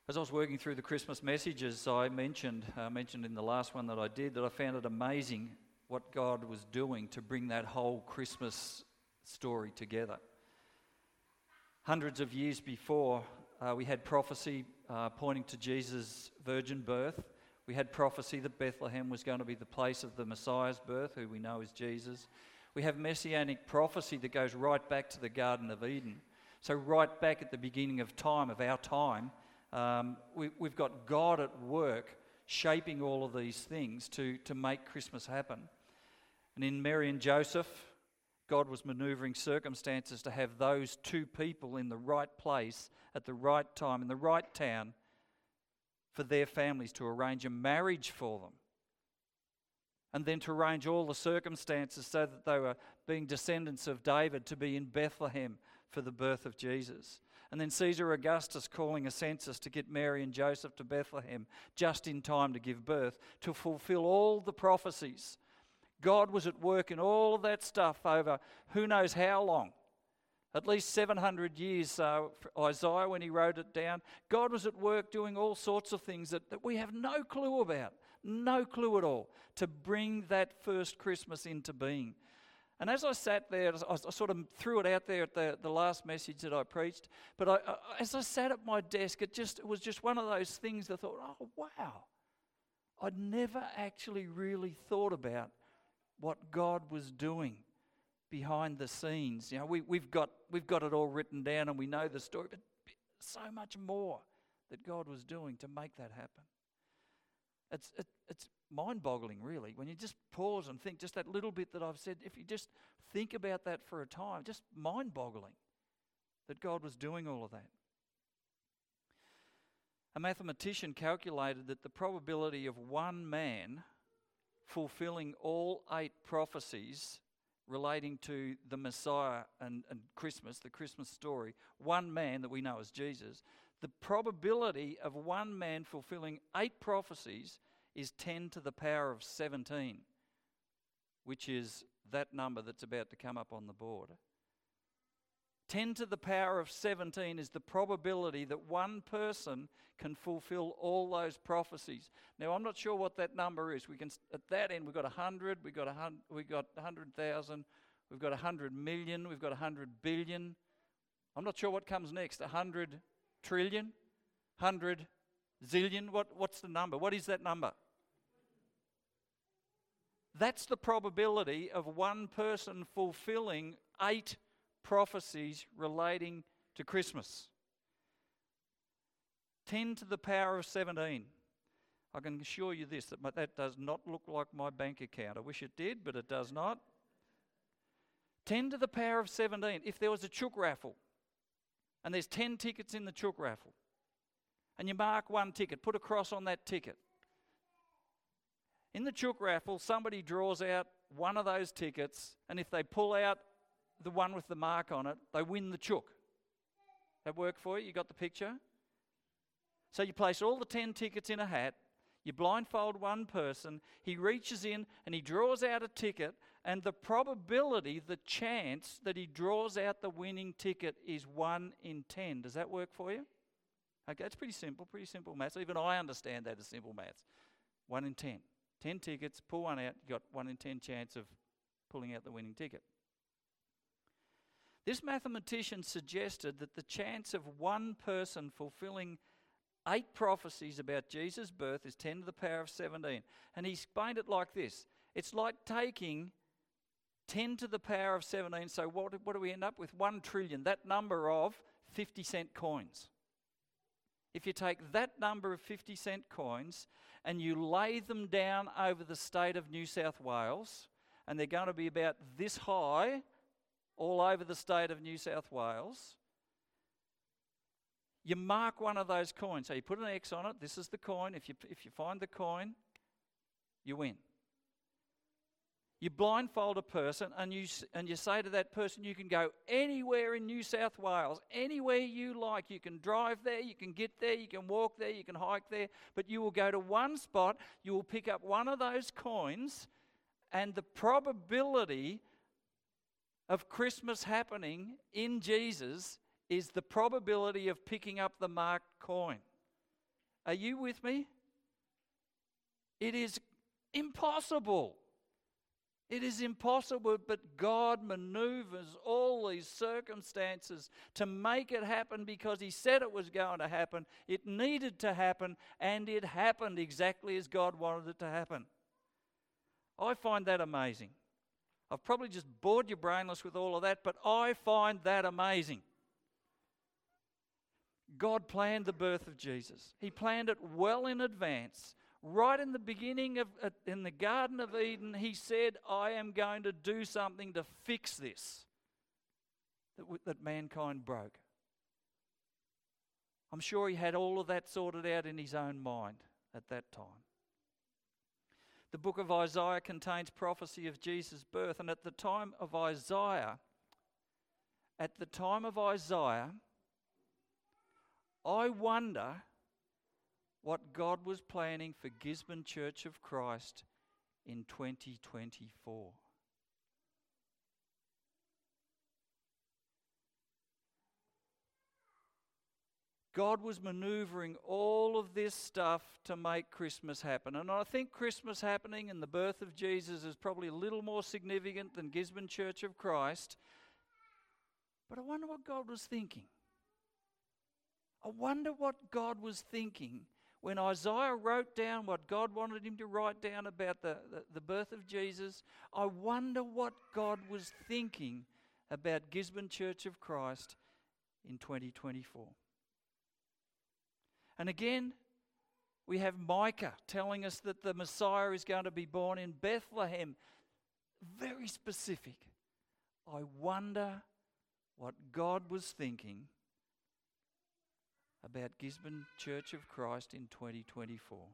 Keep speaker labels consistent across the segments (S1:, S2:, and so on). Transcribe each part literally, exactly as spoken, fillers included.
S1: As I was working through the Christmas messages, I mentioned, uh, mentioned in the last one that I did, that I found it amazing what God was doing to bring that whole Christmas story together. Hundreds of years before, uh, we had prophecy uh, pointing to Jesus' virgin birth. We had prophecy that Bethlehem was going to be the place of the Messiah's birth, who we know is Jesus. We have messianic prophecy that goes right back to the Garden of Eden. So right back at the beginning of time, of our time, Um, we, we've got God at work shaping all of these things to, to make Christmas happen. And in Mary and Joseph, God was manoeuvring circumstances to have those two people in the right place at the right time, in the right town, for their families to arrange a marriage for them. And then to arrange all the circumstances so that they were being descendants of David to be in Bethlehem for the birth of Jesus. And then Caesar Augustus calling a census to get Mary and Joseph to Bethlehem just in time to give birth, to fulfill all the prophecies. God was at work in all of that stuff over who knows how long. At least seven hundred years, uh, for Isaiah, when he wrote it down, God was at work doing all sorts of things that, that we have no clue about, no clue at all, to bring that first Christmas into being. And as I sat there, I, I sort of threw it out there at the, the last message that I preached, but I, I, as I sat at my desk, it just it was just one of those things that I thought, oh, wow. I'd never actually really thought about what God was doing behind the scenes. You know, we, we've got we've got it all written down and we know the story, but so much more that God was doing to make that happen. It's it, it's mind-boggling, really, when you just pause and think, just that little bit that I've said, if you just think about that for a time, just mind-boggling that God was doing all of that. A mathematician calculated that the probability of one man fulfilling all eight prophecies relating to the Messiah and, and Christmas, the Christmas story, one man that we know as Jesus, the probability of one man fulfilling eight prophecies is ten to the power of seventeen, which is that number that's about to come up on the board. ten to the power of seventeen is the probability that one person can fulfill all those prophecies. Now, I'm not sure what that number is. We can at that end, we've got one hundred, we've got one hundred, we've got one hundred thousand, we've got one hundred million, we've got one hundred billion. I'm not sure what comes next. one hundred trillion, one hundred zillion. What, what's the number? What is that number? That's the probability of one person fulfilling eight prophecies relating to Christmas. ten to the power of seventeen. I can assure you this, that my, that does not look like my bank account. I wish it did, but it does not. ten to the power of seventeen. If there was a chook raffle, and there's ten tickets in the chook raffle, and you mark one ticket, put a cross on that ticket. In the chook raffle, somebody draws out one of those tickets, and if they pull out the one with the mark on it, they win the chook. That work for you? You got the picture? So you place all the ten tickets in a hat, you blindfold one person, he reaches in and he draws out a ticket, and the probability, the chance that he draws out the winning ticket is one in ten. Does that work for you? Okay, it's pretty simple, pretty simple maths. Even I understand that as simple maths. one in ten. ten tickets, pull one out, you got one in ten chance of pulling out the winning ticket. This mathematician suggested that the chance of one person fulfilling eight prophecies about Jesus' birth is ten to the power of seventeen. And he explained it like this. It's like taking ten to the power of seventeen, so what, what do we end up with? one trillion, that number of fifty cent coins. If you take that number of fifty cent coins and you lay them down over the state of New South Wales, and they're going to be about this high all over the state of New South Wales, you mark one of those coins. So you put an X on it. This is the coin. If you, if you find the coin, you win. You blindfold a person and you and you say to that person, you can go anywhere in New South Wales, anywhere you like. You can drive there, you can get there, you can walk there, you can hike there, but you will go to one spot, you will pick up one of those coins, and the probability of Christmas happening in Jesus is the probability of picking up the marked coin. Are you with me? It is impossible. It is impossible, but God maneuvers all these circumstances to make it happen because He said it was going to happen. It needed to happen, and it happened exactly as God wanted it to happen. I find that amazing. I've probably just bored you brainless with all of that, but I find that amazing. God planned the birth of Jesus. He planned it well in advance. Right in the beginning of, uh, in the Garden of Eden, He said, I am going to do something to fix this that, w- that mankind broke. I'm sure He had all of that sorted out in His own mind at that time. The book of Isaiah contains prophecy of Jesus' birth, and at the time of Isaiah, at the time of Isaiah, I wonder what God was planning for Gisborne Church of Christ in twenty twenty-four. God was manoeuvring all of this stuff to make Christmas happen. And I think Christmas happening and the birth of Jesus is probably a little more significant than Gisborne Church of Christ. But I wonder what God was thinking. I wonder what God was thinking when Isaiah wrote down what God wanted him to write down about the, the, the birth of Jesus. I wonder what God was thinking about Gisborne Church of Christ in twenty twenty-four. And again, we have Micah telling us that the Messiah is going to be born in Bethlehem. Very specific. I wonder what God was thinking about Gisborne Church of Christ in twenty twenty-four.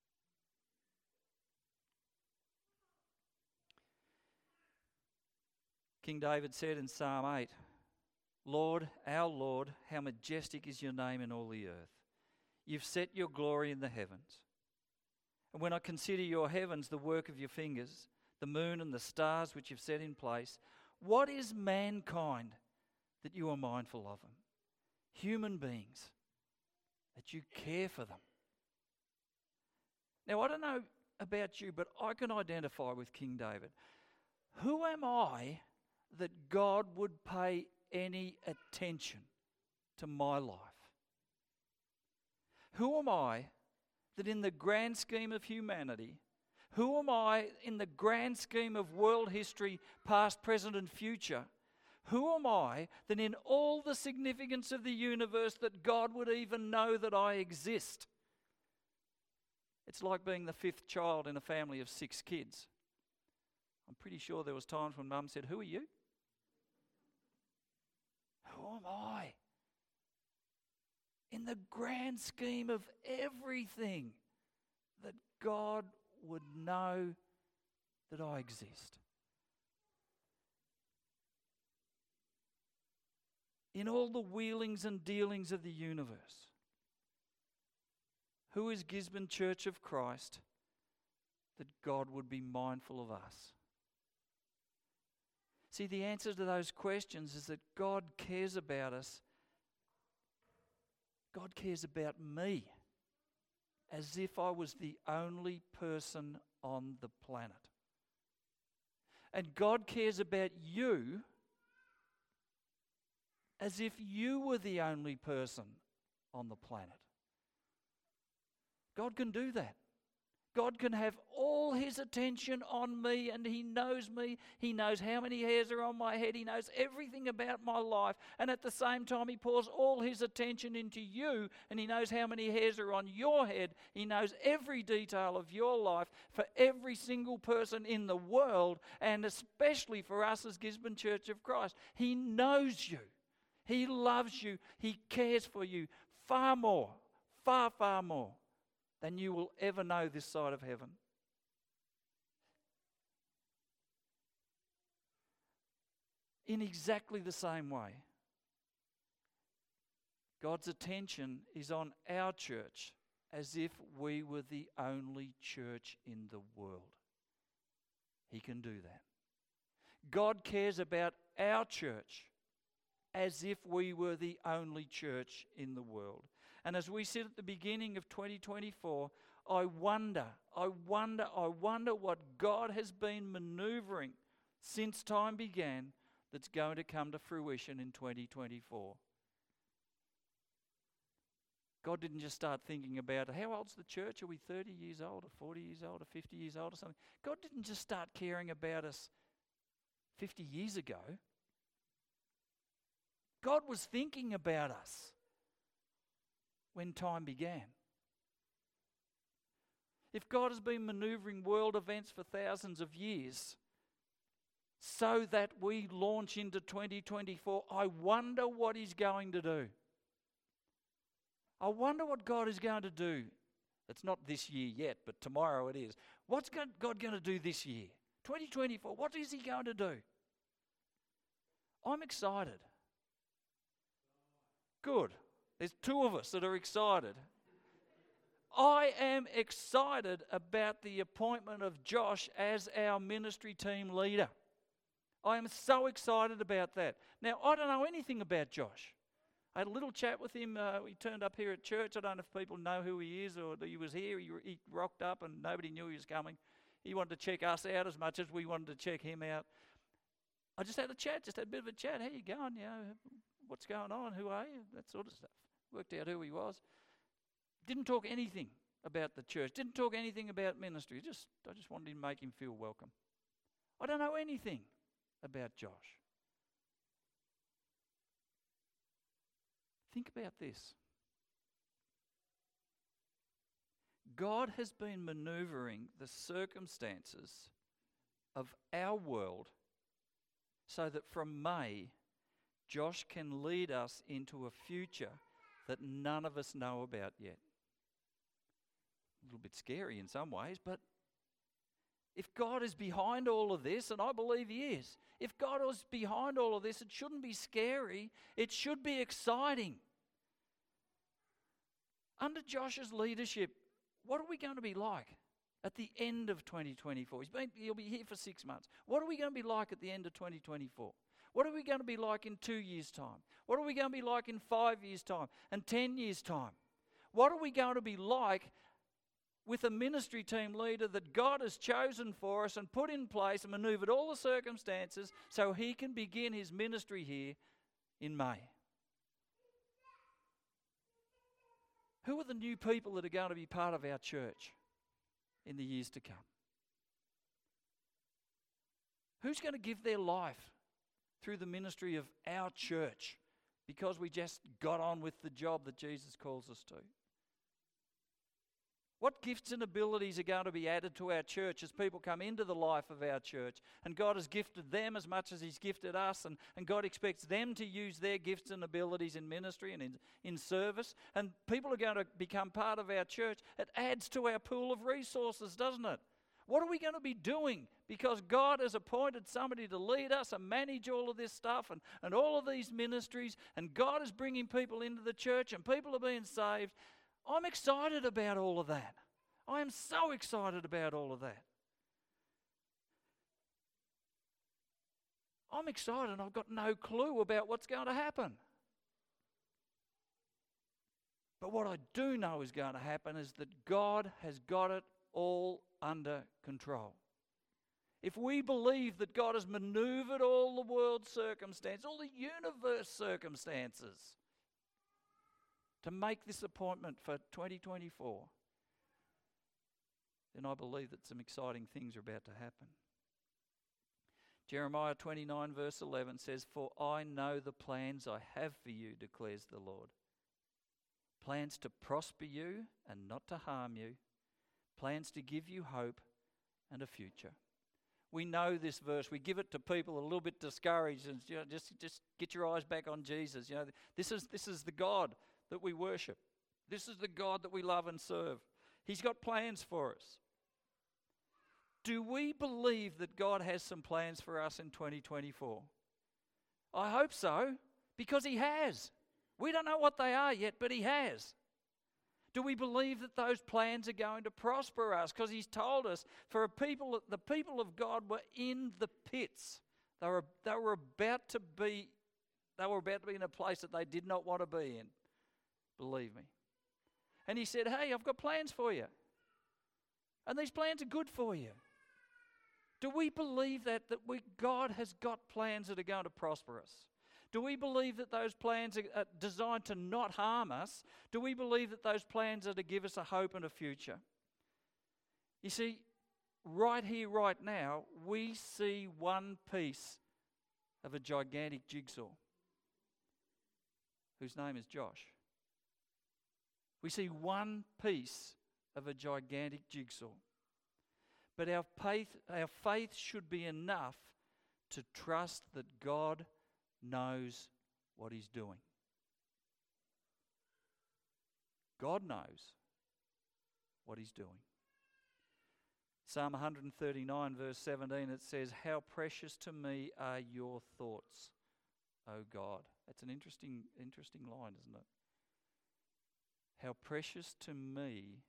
S1: King David said in Psalm eight, Lord, our Lord, how majestic is your name in all the earth. You've set your glory in the heavens. And when I consider your heavens, the work of your fingers, the moon and the stars which you've set in place, what is mankind that you are mindful of them? Human beings, that you care for them. Now, I don't know about you, but I can identify with King David. Who am I that God would pay any attention to my life? Who am I that in the grand scheme of humanity, who am I in the grand scheme of world history, past, present and future, who am I that in all the significance of the universe that God would even know that I exist? It's like being the fifth child in a family of six kids. I'm pretty sure there was times when Mum said, who are you? Who am I? In the grand scheme of everything, that God would know that I exist. In all the wheelings and dealings of the universe, who is Gisborne Church of Christ that God would be mindful of us? See, the answer to those questions is that God cares about us. God cares about me as if I was the only person on the planet. And God cares about you as if you were the only person on the planet. God can do that. God can have all His attention on me, and He knows me. He knows how many hairs are on my head. He knows everything about my life. And at the same time, He pours all His attention into you, and He knows how many hairs are on your head. He knows every detail of your life for every single person in the world, and especially for us as Gisborne Church of Christ. He knows you. He loves you. He cares for you far more, far, far more than you will ever know this side of heaven. In exactly the same way, God's attention is on our church as if we were the only church in the world. He can do that. God cares about our church as if we were the only church in the world. And as we sit at the beginning of twenty twenty-four, I wonder, I wonder, I wonder what God has been manoeuvring since time began that's going to come to fruition in twenty twenty-four. God didn't just start thinking about, how old's the church? Are we thirty years old or forty years old or fifty years old or something? God didn't just start caring about us fifty years ago. God was thinking about us when time began. If God has been manoeuvring world events for thousands of years so that we launch into twenty twenty-four, I wonder what He's going to do. I wonder what God is going to do. It's not this year yet, but tomorrow it is. What's God going to do this year? twenty twenty-four, what is He going to do? I'm excited. Good. There's two of us that are excited. I am excited about the appointment of Josh as our ministry team leader. I am so excited about that. Now, I don't know anything about Josh. I had a little chat with him. Uh, he turned up here at church. I don't know if people know who he is or that he was here. He, he rocked up and nobody knew he was coming. He wanted to check us out as much as we wanted to check him out. I just had a chat, just had a bit of a chat. How you going? You know, what's going on? Who are you? That sort of stuff. Worked out who he was. Didn't talk anything about the church. Didn't talk anything about ministry. Just I just wanted to make him feel welcome. I don't know anything about Josh. Think about this. God has been manoeuvring the circumstances of our world so that from May, Josh can lead us into a future that none of us know about yet. A little bit scary in some ways, but if God is behind all of this, and I believe He is, if God is behind all of this, it shouldn't be scary, it should be exciting. Under Josh's leadership, what are we going to be like at the end of twenty twenty-four? He's been, he'll be here for six months. What are we going to be like at the end of twenty twenty-four? What are we going to be like in two years' time? What are we going to be like in five years' time and ten years' time? What are we going to be like with a ministry team leader that God has chosen for us and put in place and manoeuvred all the circumstances so He can begin His ministry here in May? Who are the new people that are going to be part of our church in the years to come? Who's going to give their life through the ministry of our church because we just got on with the job that Jesus calls us to? What gifts and abilities are going to be added to our church as people come into the life of our church? And God has gifted them as much as He's gifted us, and, and God expects them to use their gifts and abilities in ministry and in, in service. And people are going to become part of our church. It adds to our pool of resources, doesn't it? What are we going to be doing? Because God has appointed somebody to lead us and manage all of this stuff and, and all of these ministries, and God is bringing people into the church and people are being saved. I'm excited about all of that. I am so excited about all of that. I'm excited and I've got no clue about what's going to happen. But what I do know is going to happen is that God has got it all under control. If we believe that God has maneuvered all the world's circumstances, all the universe circumstances, to make this appointment for twenty twenty-four, then I believe that some exciting things are about to happen. Jeremiah twenty-nine verse eleven says, "For I know the plans I have for you, declares the Lord. Plans to prosper you and not to harm you. Plans to give you hope and a future." We know this verse. We give it to people a little bit discouraged and, you know, just, just get your eyes back on Jesus. You know, this is this is the God that we worship. This is the God that we love and serve. He's got plans for us. Do we believe that God has some plans for us in twenty twenty-four? I hope so, because He has. We don't know what they are yet, but He has. Do we believe that those plans are going to prosper us? Because He's told us, for a people, the people of God were in the pits. They were, they were about to be, they were about to be in a place that they did not want to be in. Believe me. And he said, hey, I've got plans for you. And these plans are good for you. Do we believe that, that we, God has got plans that are going to prosper us? Do we believe that those plans are designed to not harm us? Do we believe that those plans are to give us a hope and a future? You see, right here, right now, we see one piece of a gigantic jigsaw, whose name is Josh. We see one piece of a gigantic jigsaw. But our faith, our faith should be enough to trust that God knows what He's doing. God knows what He's doing. Psalm one thirty-nine verse seventeen, it says, how precious to me are your thoughts, O God. That's an interesting, interesting line, isn't it? How precious to me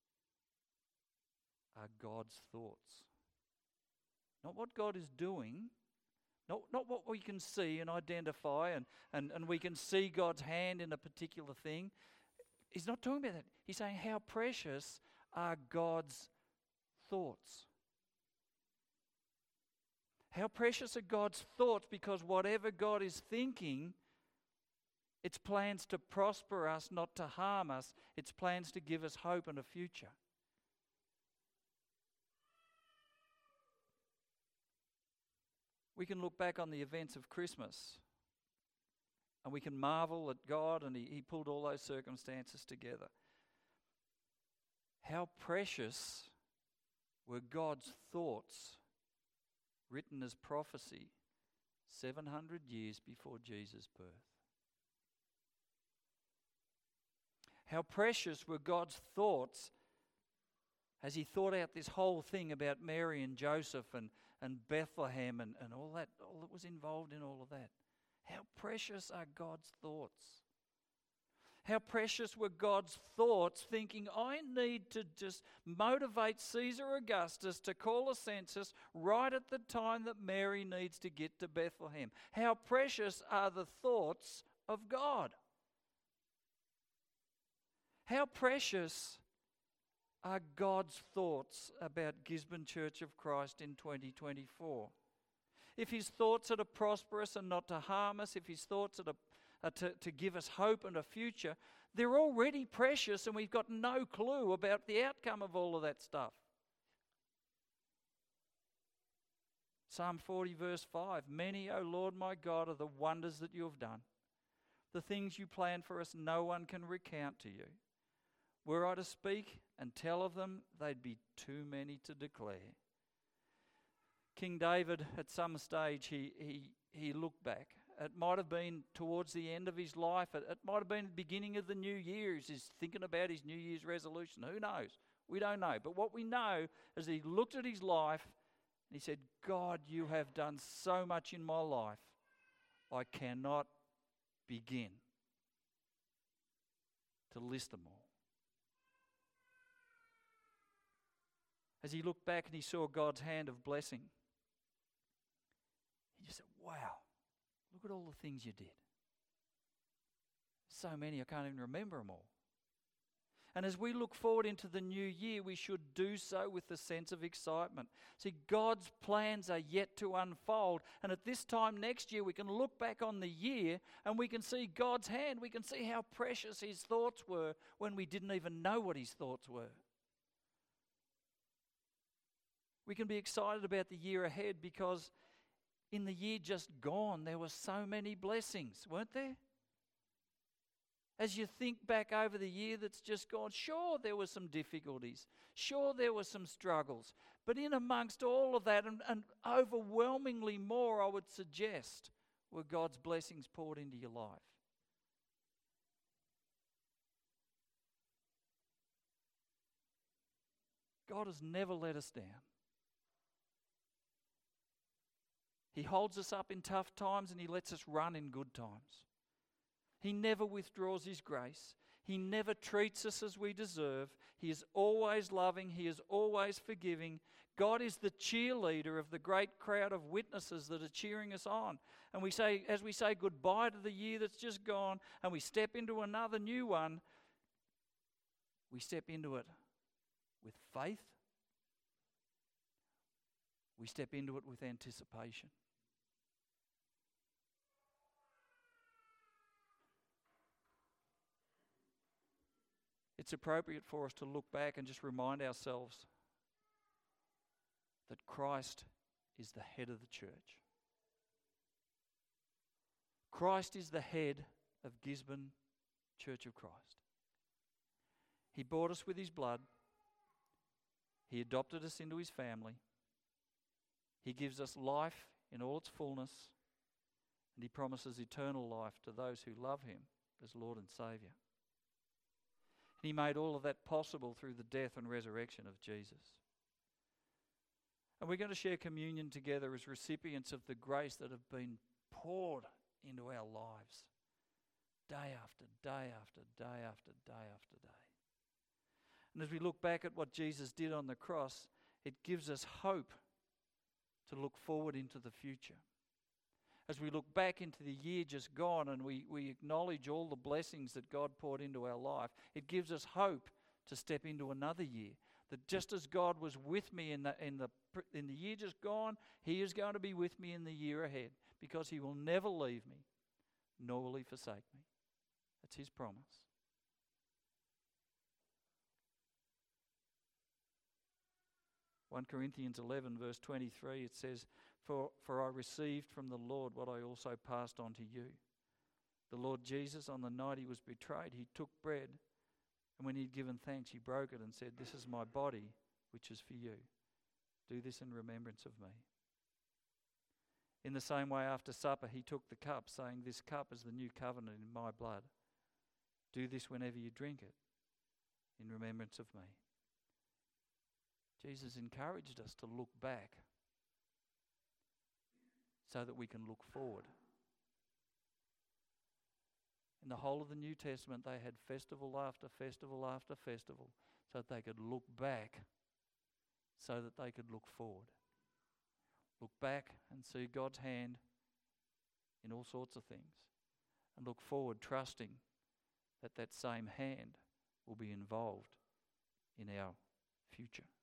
S1: are God's thoughts. Not what God is doing, not, not what we can see and identify and, and, and we can see God's hand in a particular thing. He's not talking about that. He's saying how precious are God's thoughts. How precious are God's thoughts, because whatever God is thinking, it's plans to prosper us, not to harm us. It's plans to give us hope and a future. We can look back on the events of Christmas and we can marvel at God, and he, he pulled all those circumstances together. How precious were God's thoughts written as prophecy seven hundred years before Jesus' birth. How precious were God's thoughts as He thought out this whole thing about Mary and Joseph and, and Bethlehem and, and all that, all that was involved in all of that. How precious are God's thoughts. How precious were God's thoughts thinking, I need to just motivate Caesar Augustus to call a census right at the time that Mary needs to get to Bethlehem. How precious are the thoughts of God. How precious are God's thoughts about Gisborne Church of Christ in twenty twenty-four. If His thoughts are to prosper us and not to harm us, if His thoughts are to, are to, to give us hope and a future, they're already precious and we've got no clue about the outcome of all of that stuff. Psalm forty verse five, many, O Lord my God, are the wonders that you have done. The things you planned for us no one can recount to you. Were I to speak and tell of them, they'd be too many to declare. King David, at some stage, he he he looked back. It might have been towards the end of his life. It, it might have been the beginning of the new year. He's thinking about his New Year's resolution. Who knows? We don't know. But what we know is he looked at his life and he said, God, you have done so much in my life. I cannot begin to list them all. As he looked back and he saw God's hand of blessing, he just said, wow, look at all the things you did. So many, I can't even remember them all. And as we look forward into the new year, we should do so with a sense of excitement. See, God's plans are yet to unfold. And at this time next year, we can look back on the year and we can see God's hand. We can see how precious His thoughts were when we didn't even know what His thoughts were. We can be excited about the year ahead because in the year just gone, there were so many blessings, weren't there? As you think back over the year that's just gone, sure, there were some difficulties. Sure, there were some struggles. But in amongst all of that, and, and overwhelmingly more, I would suggest, were God's blessings poured into your life. God has never let us down. He holds us up in tough times and He lets us run in good times. He never withdraws His grace. He never treats us as we deserve. He is always loving. He is always forgiving. God is the cheerleader of the great crowd of witnesses that are cheering us on. And we say, as we say goodbye to the year that's just gone and we step into another new one, We step into it with faith. We step into it with anticipation. It's appropriate for us to look back and just remind ourselves that Christ is the head of the church. Christ is the head of Gisborne Church of Christ. He bought us with his blood. He adopted us into his family. He gives us life in all its fullness. And he promises eternal life to those who love him as Lord and Saviour. And he made all of that possible through the death and resurrection of Jesus. And we're going to share communion together as recipients of the grace that have been poured into our lives day after day after day after day after day. And as we look back at what Jesus did on the cross, it gives us hope to look forward into the future. As we look back into the year just gone and we, we acknowledge all the blessings that God poured into our life, it gives us hope to step into another year. That just as God was with me in the, in the, in the year just gone, he is going to be with me in the year ahead, because he will never leave me, nor will he forsake me. That's his promise. First Corinthians eleven verse twenty-three, it says, For, for I received from the Lord what I also passed on to you. The Lord Jesus, on the night he was betrayed, he took bread, and when he had given thanks, he broke it and said, This is my body, which is for you. Do this in remembrance of me. In the same way, after supper, he took the cup, saying, This cup is the new covenant in my blood. Do this whenever you drink it, in remembrance of me. Jesus encouraged us to look back so that we can look forward. In the whole of the New Testament, they had festival after festival after festival so that they could look back, so that they could look forward. Look back and see God's hand in all sorts of things, and look forward trusting that that same hand will be involved in our future.